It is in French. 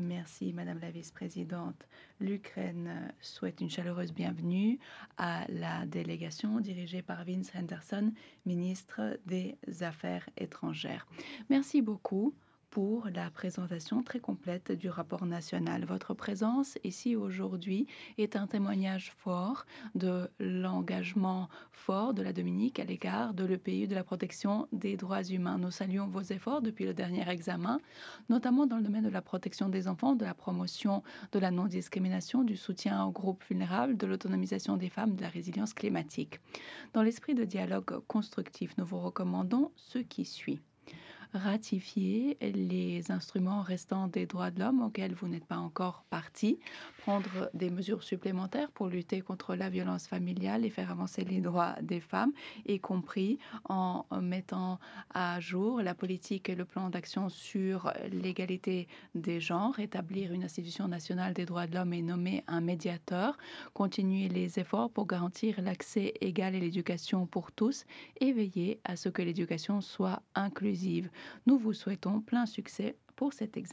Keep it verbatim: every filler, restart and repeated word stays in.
Merci, Madame la Vice-présidente. L'Ukraine euh, souhaite une chaleureuse bienvenue à la délégation dirigée par Vince Henderson, ministre des Affaires étrangères. Merci beaucoup pour la présentation très complète du rapport national. Votre présence ici aujourd'hui est un témoignage fort de l'engagement fort de la Dominique à l'égard de l'E P U de la protection des droits humains. Nous saluons vos efforts depuis le dernier examen, notamment dans le domaine de la protection des enfants, de la promotion de la non-discrimination, du soutien aux groupes vulnérables, de l'autonomisation des femmes, de la résilience climatique. Dans l'esprit de dialogue constructif, nous vous recommandons ce qui suit: ratifier les instruments restants des droits de l'homme auxquels vous n'êtes pas encore partie, prendre des mesures supplémentaires pour lutter contre la violence familiale et faire avancer les droits des femmes, y compris en mettant à jour la politique et le plan d'action sur l'égalité des genres, établir une institution nationale des droits de l'homme et nommer un médiateur, continuer les efforts pour garantir l'accès égal à l'éducation pour tous et veiller à ce que l'éducation soit inclusive. Nous vous souhaitons plein succès pour cet examen.